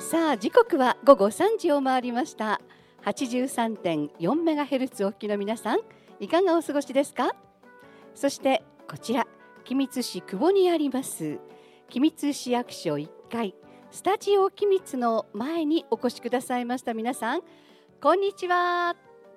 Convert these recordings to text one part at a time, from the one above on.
さあ時刻は午後3時を回りました。 83.4MHz お聞きの皆さん、いかがお過ごしですか？そしてこちら君津市久保にあります君津市役所1階スタジオ君津の前にお越しくださいました皆さん、こんにちは。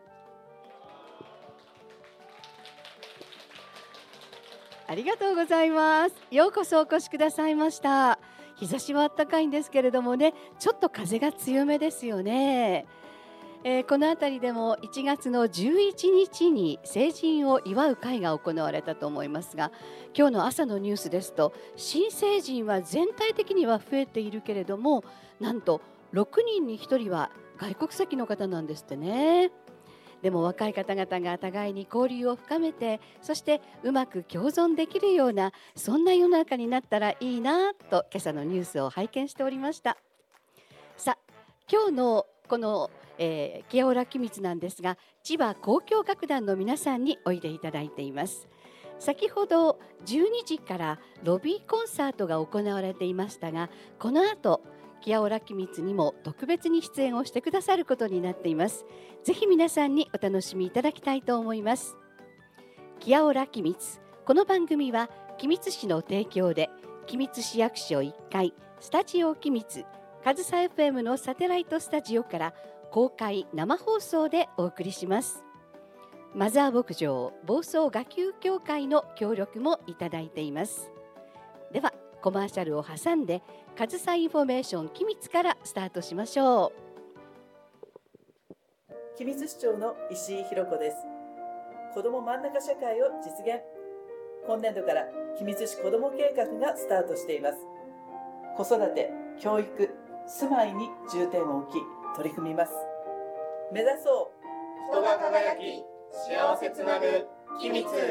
ありがとうございます。ようこそお越しくださいました。日差しは暖かいんですけれどもね、ちょっと風が強めですよね。この辺りでも1月の11日に成人を祝う会が行われたと思いますが、今日の朝のニュースですと新成人は全体的には増えているけれども、なんと6人に1人は外国籍の方なんですってね。でも若い方々が互いに交流を深めて、そしてうまく共存できるような、そんな世の中になったらいいなと今朝のニュースを拝見しておりました。さあ今日のこの清浦君津なんですが、千葉交響楽団の皆さんにおいでいただいています。先ほど12時からロビーコンサートが行われていましたが、この後清浦君津にも特別に出演をしてくださることになっています。ぜひ皆さんにお楽しみいただきたいと思います。清浦君津、この番組は君津市の提供で君津市役所1階スタジオ君津上総 FM のサテライトスタジオから公開生放送でお送りします。マザー牧場房総画球協会の協力もいただいています。ではコマーシャルを挟んで上総インフォメーション君津からスタートしましょう。 君津市長の石井弘子です。子ども真ん中社会を実現。今年度から君津市子ども計画がスタートしています。子育て、教育、住まいに重点を置き取り組みます。目指そう人が輝き幸せつなぐ君津。こ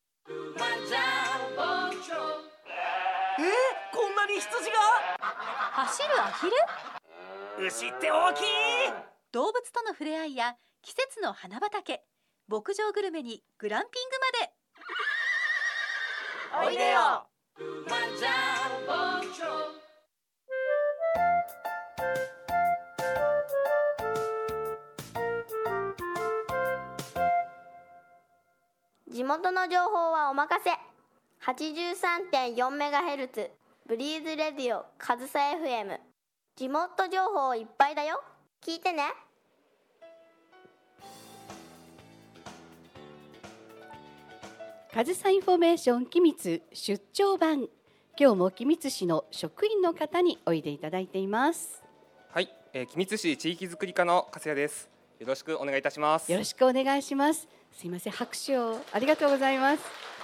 んなに羊が走るアヒル？ 牛って大きい。 動物との触れ合いや季節の花畑、牧場グルメにグランピングまで。 おいでよ。 地元の情報はお任せ。 83.4MHz ブリーズレディオ上総 FM。 地元情報いっぱいだよ、聞いてね。 上総インフォメーション君津出張版、今日も君津市の職員の方においでいただいています。 はい、君津市地域づくり課の粕谷です。よろしくお願いいたします。 よろしくお願いします。すいません、拍手をありがとうございます。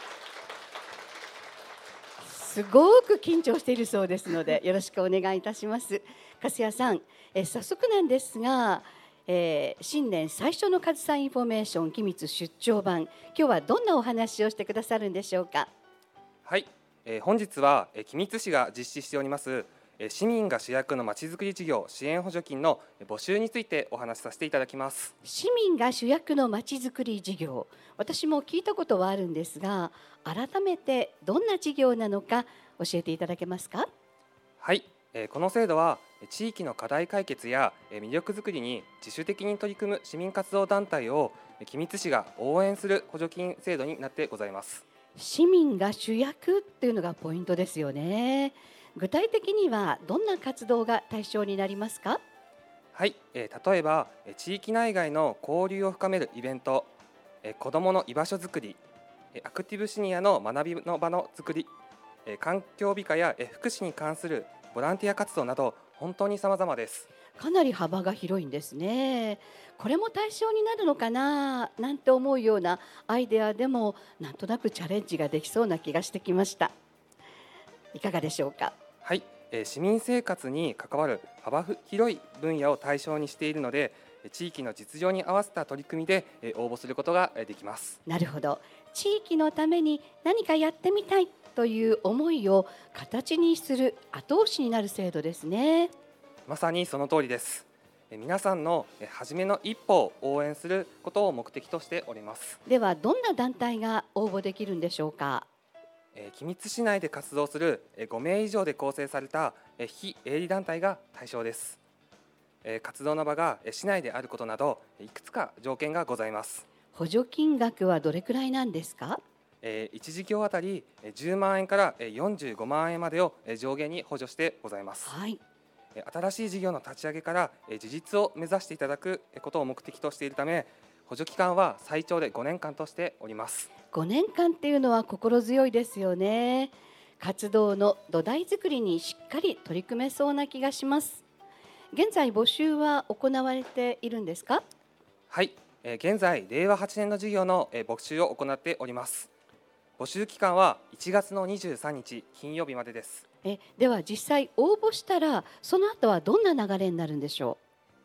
すごく緊張しているそうですのでよろしくお願いいたします。粕谷さん、早速なんですが、新年最初の上総インフォメーション君津出張版、今日はどんなお話をしてくださるんでしょうか？ はい、本日は君津市が実施しております市民が主役のまちづくり事業支援補助金の募集についてお話しさせていただきます。 市民が主役のまちづくり事業、私も聞いたことはあるんですが、改めてどんな事業なのか教えていただけますか？ はい、この制度は地域の課題解決や魅力づくりに自主的に取り組む市民活動団体を君津市が応援する補助金制度になってございます。 市民が主役っていうのがポイントですよね。具体的にはどんな活動が対象になりますか？ はい、例えば地域内外の交流を深めるイベント、子どもの居場所づくり、アクティブシニアの学びの場のづくり、環境美化や福祉に関するボランティア活動など本当に様々です。 かなり幅が広いんですね。これも対象になるのかななんて思うようなアイデアでもなんとなくチャレンジができそうな気がしてきました。いかがでしょうか？ はい、市民生活に関わる幅広い分野を対象にしているので、地域の実情に合わせた取り組みで応募することができます。 なるほど。地域のために何かやってみたいという思いを形にする後押しになる制度ですね。 まさにその通りです。皆さんの初めの一歩を応援することを目的としております。 ではどんな団体が応募できるんでしょうか？ 君津市内で活動する5名以上で構成された非営利団体が対象です。 活動の場が市内であることなどいくつか条件がございます。 補助金額はどれくらいなんですか？ 1事業あたり10万円から45万円までを上限に補助してございます。 はい。 新しい事業の立ち上げから自立を目指していただくことを目的としているため、補助期間は最長で5年間としております。 5年間っていうのは心強いですよね。活動の土台作りにしっかり取り組めそうな気がします。現在募集は行われているんですか？ はい、現在令和8年の事業の募集を行っております。募集期間は1月の23日金曜日までです。 では実際応募したらその後はどんな流れになるんでしょ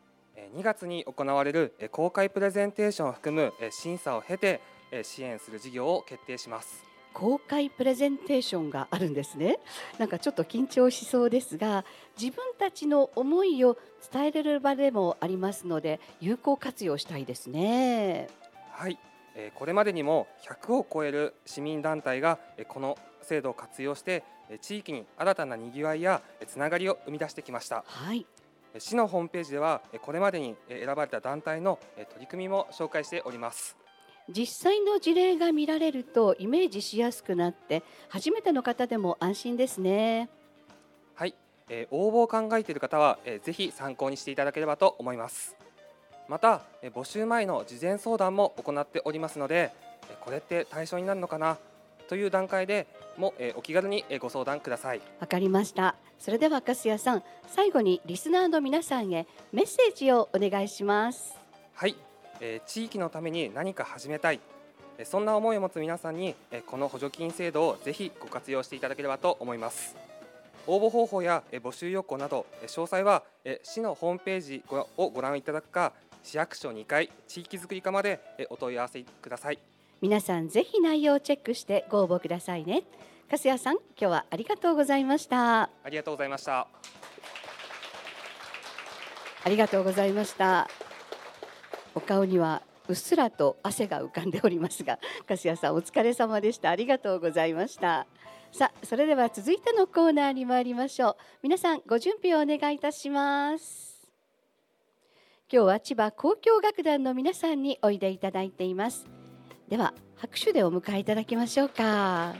2月に行われる公開プレゼンテーションを含む審査を経て支援する事業を決定します。 公開プレゼンテーションがあるんですね。なんかちょっと緊張しそうですが、自分たちの思いを伝えれる場でもありますので有効活用したいですね。 はい、これまでにも100を超える市民団体がこの制度を活用して地域に新たなにぎわいやつながりを生み出してきました。 はい。 市のホームページではこれまでに選ばれた団体の取り組みも紹介しております。 実際の事例が見られるとイメージしやすくなって初めての方でも安心ですね。 はい、応募を考えている方はぜひ参考にしていただければと思います。また募集前の事前相談も行っておりますので、これって対象になるのかなという段階でもお気軽にご相談ください。 わかりました。それでは粕谷さん、最後にリスナーの皆さんへメッセージをお願いします。 はい、地域のために何か始めたい、そんな思いを持つ皆さんにこの補助金制度をぜひご活用していただければと思います。応募方法や募集要項など詳細は市のホームページをご覧いただくか、市役所2階地域づくり課までお問い合わせください。 皆さんぜひ内容をチェックしてご応募くださいね。粕谷さん、今日はありがとうございました。 ありがとうございました。 ありがとうございました。お顔にはうっすらと汗が浮かんでおりますが、粕谷さんお疲れ様でした。ありがとうございました。さあ、それでは続いてのコーナーに参りましょう。皆さんご準備をお願いいたします。今日は千葉交響楽団の皆さんにおいでいただいています。では拍手でお迎えいただきましょうか。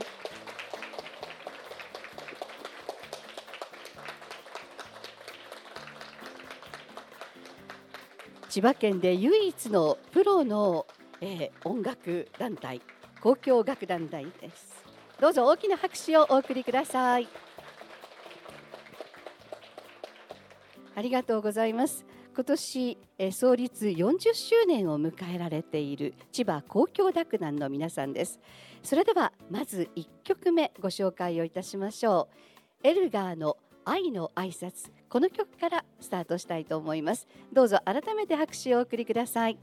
千葉県で唯一のプロの、音楽団体交響楽団です。どうぞ大きな拍手をお送りください。ありがとうございます。今年、創立40周年を迎えられている千葉交響楽団の皆さんです。それではまず1曲目ご紹介をいたしましょう。エルガーの愛の挨拶、この曲からスタートしたいと思います。どうぞ改めて拍手をお送りください。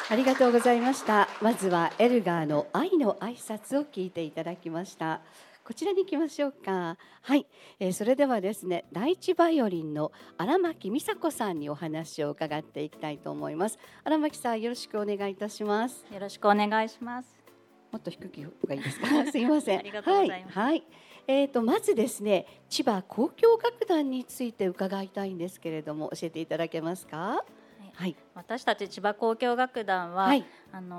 ありがとうございました。まずはエルガーの愛の挨拶を聞いていただきました。こちらに行きましょうか。はい、それではですね、第一バイオリンの荒牧美佐子さんにお話を伺っていきたいと思います。荒牧さん、よろしくお願いいたします。 よろしくお願いします。 もっと低い方がいいですか。すいません。 ありがとうございます。 はい、まずですね、千葉交響楽団について伺いたいんですけれども、教えていただけますか。はい、 私たち千葉交響楽団は、 はい、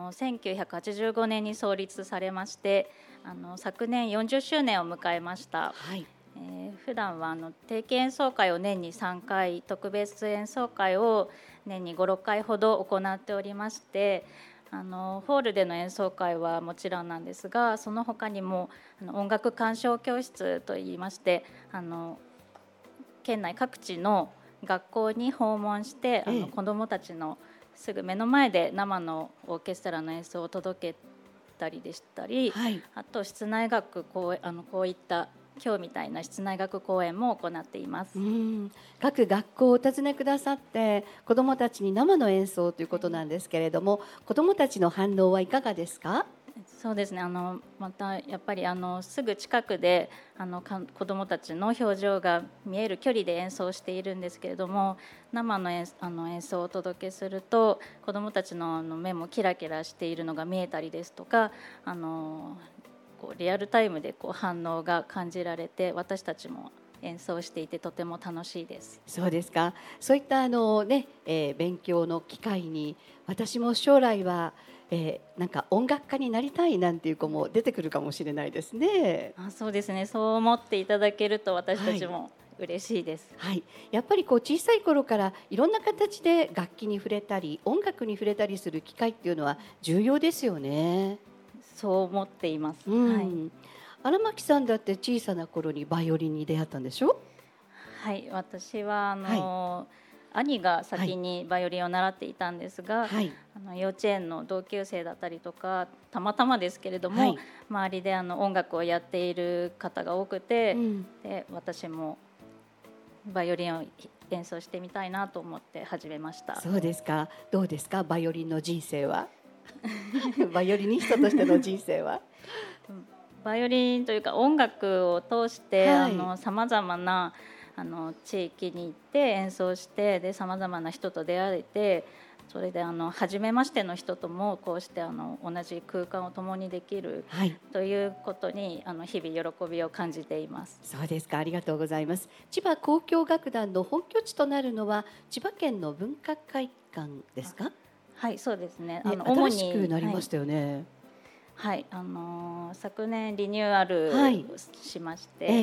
1985年に創立されまして、昨年40周年を迎えました。 はい、 普段は定期演奏会を年に3回、特別演奏会を年に5、6回ほど行っておりまして、ホールでの演奏会はもちろんなんですが、その他にも音楽鑑賞教室といいまして、県内各地の学校に訪問して、子どもたちのすぐ目の前で生のオーケストラの演奏を届けたりでしたり、 はい、 あと室内楽こういった今日みたいな室内楽公演も行っています。 各学校をお尋ねくださって子どもたちに生の演奏ということなんですけれども、子どもたちの反応はいかがですか。 そうですね、またやっぱりすぐ近くで子どもたちの表情が見える距離で演奏しているんですけれども、生の演奏をお届けすると子どもたちの目もキラキラしているのが見えたりですとか、リアルタイムで反応が感じられて、私たちも演奏していてとても楽しいです。 そうですか。そういった勉強の機会に私も将来はなんか音楽家になりたいなんていう子も出てくるかもしれないですね。 そうですね、そう思っていただけると私たちも嬉しいです。 はい、やっぱり小さい頃からいろんな形で楽器に触れたり音楽に触れたりする機会っていうのは重要ですよね。 そう思っています。 荒牧さんだって小さな頃にバイオリンに出会ったんでしょ。 はい、私は兄が先にバイオリンを習っていたんですが、幼稚園の同級生だったりとか、たまたまですけれども、周りで音楽をやっている方が多くて、で私もバイオリンを演奏してみたいなと思って始めました。 そうですか。どうですか、バイオリンの人生は。バイオリニストとしての人生は。 バイオリンというか音楽を通してさまざまな地域に行って演奏して、でさまざまな人と出会えて、それで初めましての人ともこうして同じ空間を共にできる、ということに日々喜びを感じています。 そうですか。ありがとうございます。千葉交響楽団の本拠地となるのは千葉県の文化会館ですか。 はい、そうですね。 新しくなりましたよね。 はい、昨年リニューアルしまして、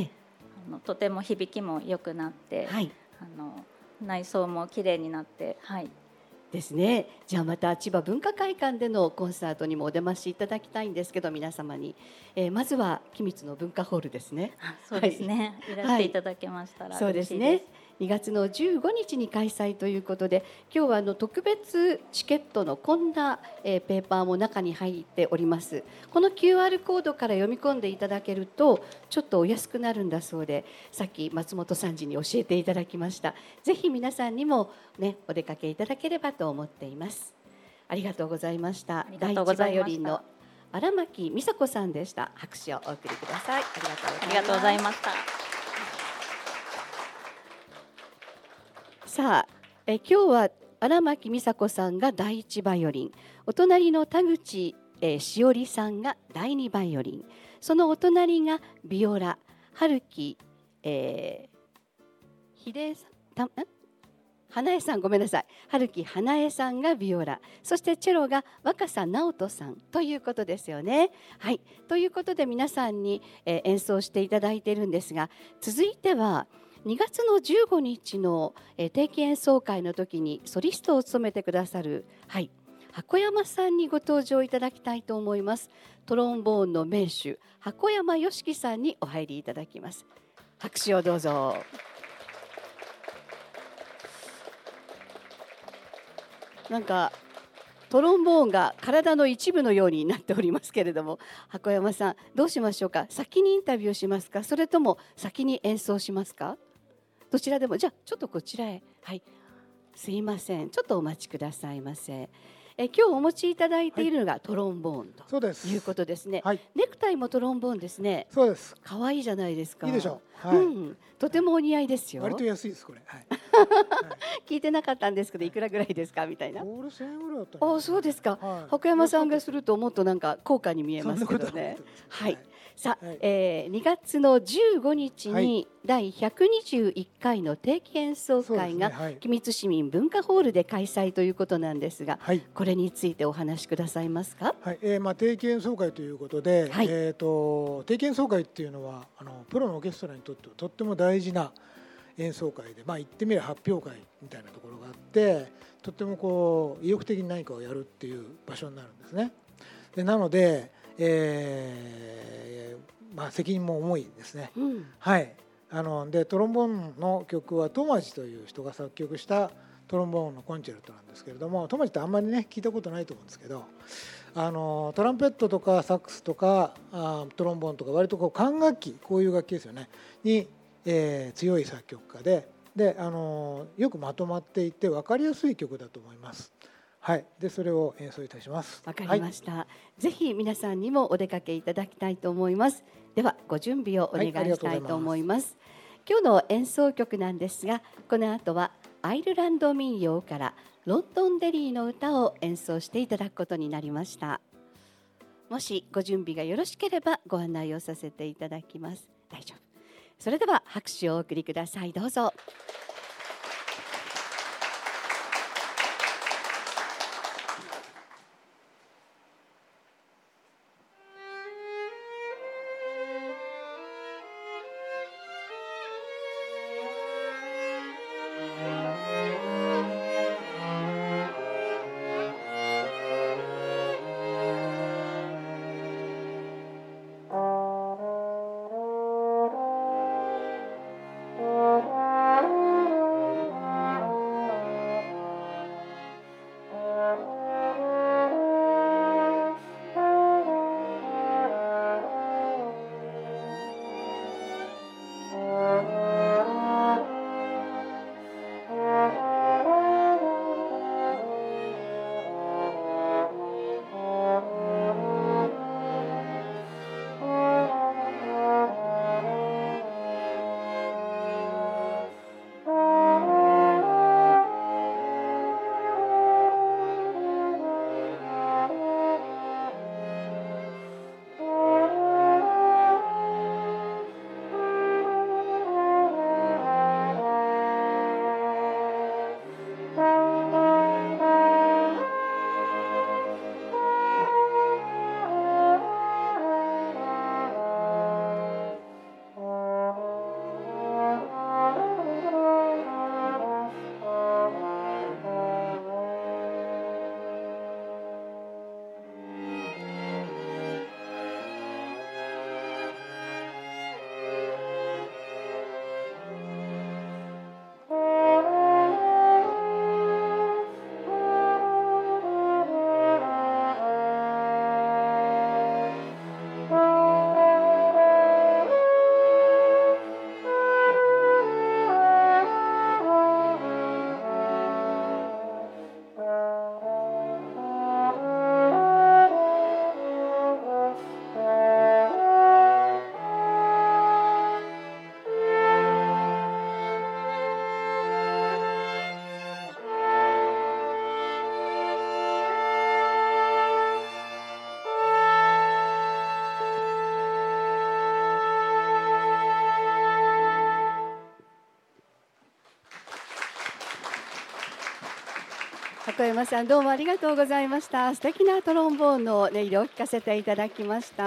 とても響きも良くなって、内装も綺麗になって、 ですね。じゃあまた千葉文化会館でのコンサートにもお出ましいただきたいんですけど、皆様に、まずは君津の文化ホールですね。 そうですね、いらしていただけましたらそうですね。2月の15日に開催ということで、今日は特別チケットのこんな、ペーパーも中に入っております。この QR コードから読み込んでいただけるとちょっとお安くなるんだそうで、さっき松本さんに教えていただきました。ぜひ皆さんにも、お出かけいただければと思っています。ありがとうございました。第一バイオリンの荒牧美佐子さんでした。拍手をお送りください。 ありがとうございました。 さあ、今日は荒牧美佐子さんが第一バイオリン、お隣の田口、しおりさんが第二バイオリン、そのお隣がビオラ春樹、秀恵さん花江さん、ごめんなさい、春樹花江さんがビオラ、そしてチェロが若狭直人さんということですよね。はい、ということで皆さんに、演奏していただいているんですが、続いては2月の15日の定期演奏会の時にソリストを務めてくださる、箱山さんにご登場いただきたいと思います。トロンボーンの名手箱山良樹さんにお入りいただきます。拍手をどうぞ。なんかトロンボーンが体の一部のようになっておりますけれども、箱山さんどうしましょうか。先にインタビューしますか、それとも先に演奏しますか。どちらでも。じゃあちょっとこちらへ。すいません、ちょっとお待ちくださいませ。 今日お持ちいただいているのがトロンボーンとそうです。 いうことですね。 はい。 ネクタイもトロンボーンですね。 そうです。 可愛いじゃないですか。 いいでしょう。はい。 とてもお似合いですよ。 割と安いですこれ。はい。 聞いてなかったんですけど、いくらぐらいですかみたいな。 これ1000円ぐらいだった。 あ、そうですか。箱山さんがするともっとなんか高価に見えますけどね。はい。さあ、2月の15日に第121回の定期演奏会が君津市民文化ホールで開催ということなんですが、これについてお話しくださいますか。 はい。定期演奏会ということで、定期演奏会っていうのはプロのオーケストラにとってとっても大事な演奏会で、言ってみれば発表会みたいなところがあって、とってもこう意欲的に何かをやるっていう場所になるんですね。でなので、責任も重いですね。はい。でトロンボーンの曲はトマジという人が作曲したトロンボーンのコンチェルトなんですけれども、トマジってあんまりね聞いたことないと思うんですけど、トランペットとかサックスとかトロンボーンとか割とこう管楽器、こういう楽器ですよねに、強い作曲家でよくまとまっていて分かりやすい曲だと思います。はい。でそれを演奏いたします。 わかりました。ぜひ皆さんにもお出かけいただきたいと思います。ではご準備をお願いしたいと思います。今日の演奏曲なんですが、この後はアイルランド民謡からロンドンデリーの歌を演奏していただくことになりました。もしご準備がよろしければご案内をさせていただきます。大丈夫。それでは拍手をお送りください。どうぞ。箱山さん、どうもありがとうございました。素敵なトロンボーンの音色を聞かせていただきました。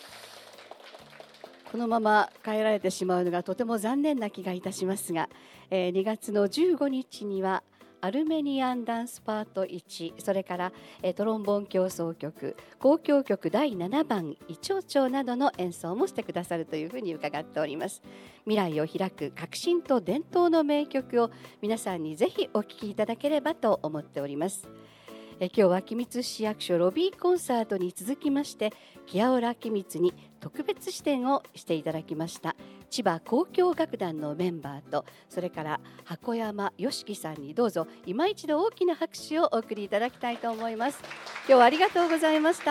このまま帰られてしまうのがとても残念な気がいたしますが、2月の15日にはアルメニアンダンスパート1、それからトロンボーン協奏曲、交響曲第7番イチョウチョウなどの演奏もしてくださるというふうに伺っております。未来を開く革新と伝統の名曲を皆さんにぜひお聴きいただければと思っております。 今日は君津市役所ロビーコンサートに続きましてキアオラ君津に特別指定をしていただきました千葉交響楽団のメンバーとそれから箱山よしきさんにどうぞ今一度大きな拍手をお送りいただきたいと思います。今日はありがとうございました。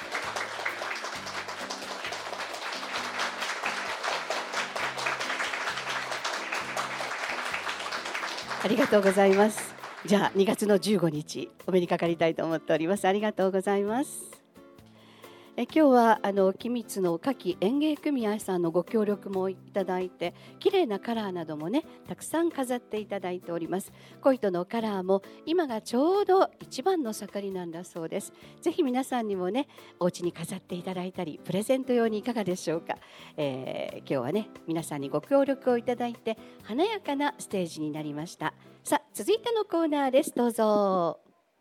ありがとうございます。じゃあ2月の15日お目にかかりたいと思っております。ありがとうございます。今日は君津の夏季園芸組合さんのご協力もいただいて綺麗なカラーなどもねたくさん飾っていただいております。コイトのカラーも今がちょうど一番の盛りなんだそうです。ぜひ皆さんにもねお家に飾っていただいたりプレゼント用にいかがでしょうか。今日はね皆さんにご協力をいただいて華やかなステージになりました。さあ続いてのコーナーです。どうぞ。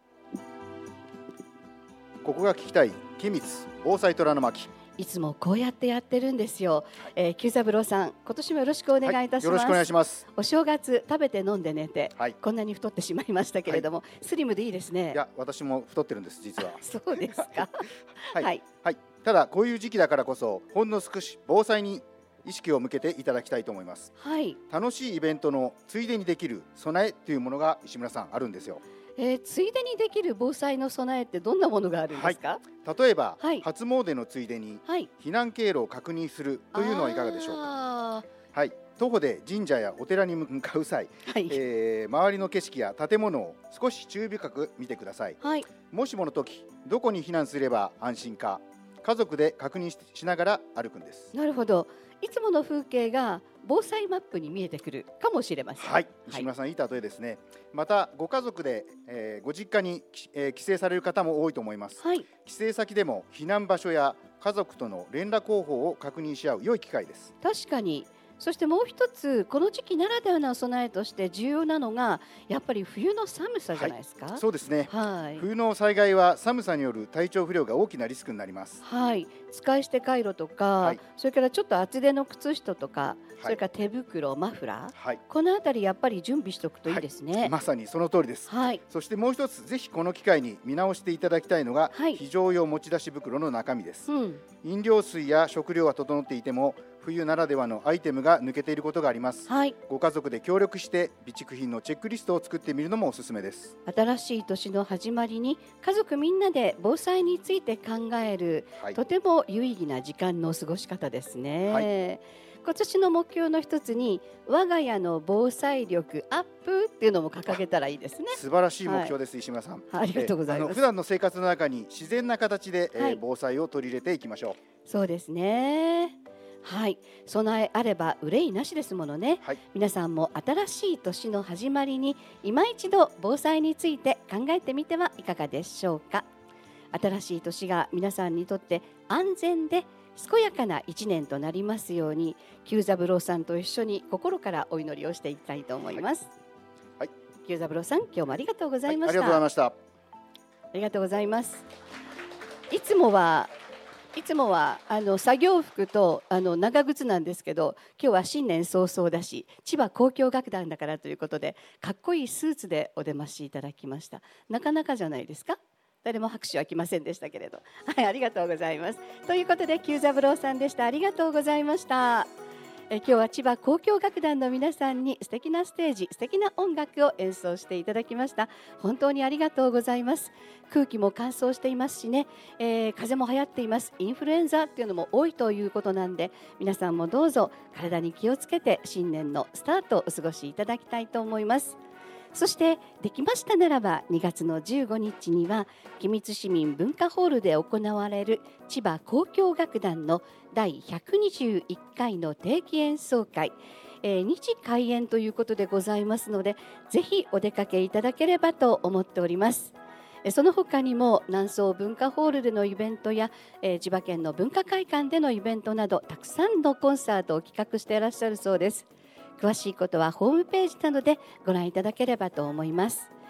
ここが聞きたい君津防災虎の巻。 いつもこうやってやってるんですよ。久三郎さん今年もよろしくお願いいたします。 よろしくお願いします。 お正月食べて飲んで寝て、こんなに太ってしまいましたけれども、スリムでいいですね。 いや私も太ってるんです実は。 そうですか。 はい。ただこういう時期だからこそほんの少し防災に意識を向けていただきたいと思います。楽しいイベントのついでにできる備えというものが石村さんあるんですよ。 ついでにできる防災の備えってどんなものがあるんですか。 例えば、初詣のついでに避難経路を確認するというのはいかがでしょうか。徒歩で神社やお寺に向かう際、周りの景色や建物を少し注意深く見てください。もしもの時どこに避難すれば安心か家族で確認しながら歩くんです。 なるほど。いつもの風景が防災マップに見えてくるかもしれません。 石村さんいい例えですね。またご家族で、ご実家に、帰省される方も多いと思います。帰省先でも避難場所や家族との連絡方法を確認し合う良い機会です。 確かに。そしてもう一つこの時期ならではの備えとして重要なのがやっぱり冬の寒さじゃないですか。 そうですね。冬の災害は寒さによる体調不良が大きなリスクになります。 使い捨てカイロとか、それからちょっと厚手の靴下とか、それから手袋、マフラー、このあたりやっぱり準備しておくといいですね。 まさにその通りです。そしてもう一つぜひこの機会に見直していただきたいのが、非常用持ち出し袋の中身です。飲料水や食料は整っていても冬ならではのアイテムが抜けていることがあります。ご家族で協力して備蓄品のチェックリストを作ってみるのもおすすめです。 新しい年の始まりに家族みんなで防災について考える、とても有意義な時間の過ごし方ですね。今年の目標の一つに我が家の防災力アップっていうのも掲げたらいいですね。 素晴らしい目標です、石村さん。 ありがとうございます。 普段の生活の中に自然な形で、防災を取り入れていきましょう。そうですね。備えあれば憂いなしですものね。皆さんも新しい年の始まりに今一度防災について考えてみてはいかがでしょうか。新しい年が皆さんにとって安全で健やかな一年となりますように、久三郎さんと一緒に心からお祈りをしていきたいと思います。久三郎さん、今日もありがとうございました。 ありがとうございました。 ありがとうございます。いつもは作業服と長靴なんですけど、今日は新年早々だし千葉交響楽団だからということでかっこいいスーツでお出ましいただきました。なかなかじゃないですか。誰も拍手は来ませんでしたけれど、ありがとうございます。ということで久三郎さんでした。ありがとうございました。今日は千葉交響楽団の皆さんに素敵なステージ、素敵な音楽を演奏していただきました。本当にありがとうございます。空気も乾燥していますしね、風邪も流行っています。インフルエンザっていうのも多いということなんで、皆さんもどうぞ体に気をつけて新年のスタートをお過ごしいただきたいと思います。そしてできましたならば2月の15日には君津市民文化ホールで行われる千葉交響楽団の第121回の定期演奏会、2時開演ということでございますので、ぜひお出かけいただければと思っております。その他にも南総文化ホールでのイベントや、千葉県の文化会館でのイベントなどたくさんのコンサートを企画していらっしゃるそうです。詳しいことはホームページなどでご覧いただければと思います。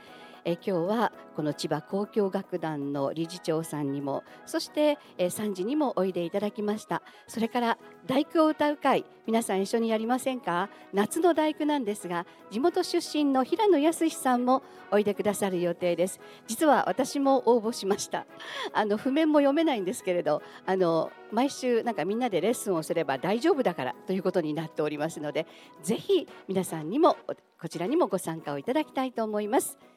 今日はこの千葉交響楽団の理事長さんにも、そして3時にもおいでいただきました。それから第九を歌う会、皆さん一緒にやりませんか？夏の第九なんですが、地元出身の平野康さんもおいでくださる予定です。実は私も応募しました。譜面も読めないんですけれど、毎週なんかみんなでレッスンをすれば大丈夫だからということになっておりますので、ぜひ皆さんにもこちらにもご参加をいただきたいと思います。